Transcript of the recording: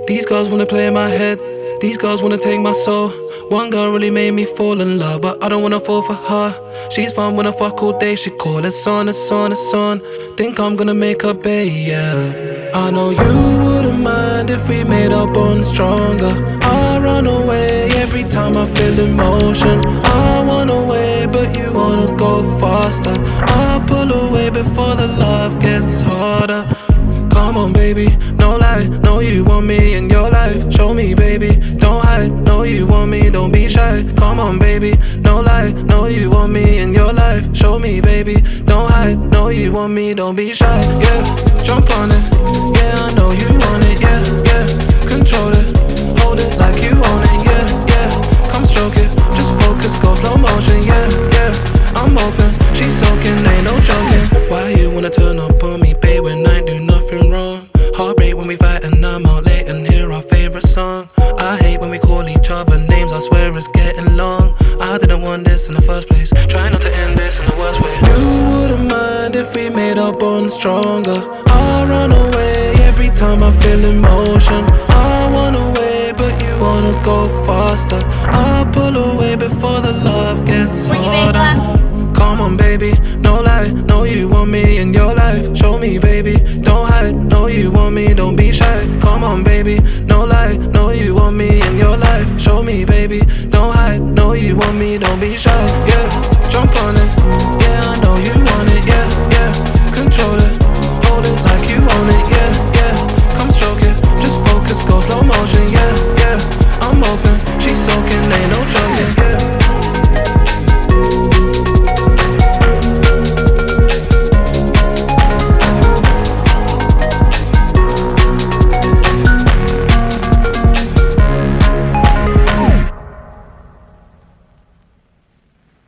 These girls wanna play in my head, these girls wanna take my soul. One girl really made me fall in love, but I don't wanna fall for her. She's fun when I fuck all day, she call it's on, it's on, it's on. Think I'm gonna make her pay, yeah. I know you wouldn't mind if we made our bond stronger. I run away every time I feel emotion. I want away, but you wanna go faster. I pull away before the love gets harder. Come on, baby, no lie, know you want me in your life. Show me, baby, don't hide, know you want me, don't be shy. Come on, baby, no lie, know you want me in your life. Show me, baby, don't hide, know you want me, don't be shy. Yeah, jump on it, yeah, I know you want it, yeah, yeah. Control it, hold it like you own it, yeah, yeah. Come stroke it, just focus, go slow motion, yeah, yeah. I'm open, she's soaking, ain't no joking. Why you wanna turn up on me, babe, when I do nothing wrong? Heartbreak when we fight and I'm out late and hear our favorite song. I hate when we call each other names, I swear it's getting long. I didn't want this in the first place, try not to end this in the worst way. You wouldn't mind if we made our bond stronger. I run away every time I feel emotion. I want away, but you wanna go faster. I pull away before the love gets harder. Come on, baby, no lie, know you want me in your life. Show me, baby, don't hide, know you want me, don't be shy. Come on, baby, no lie, know you want me in your life. Show me, baby, don't hide, know you want me, don't be shy. Yeah, jump on it, yeah, I know you want it, yeah, yeah. Control it, hold it like you own it, yeah, yeah. Come stroke it, just focus, go slow motion, yeah.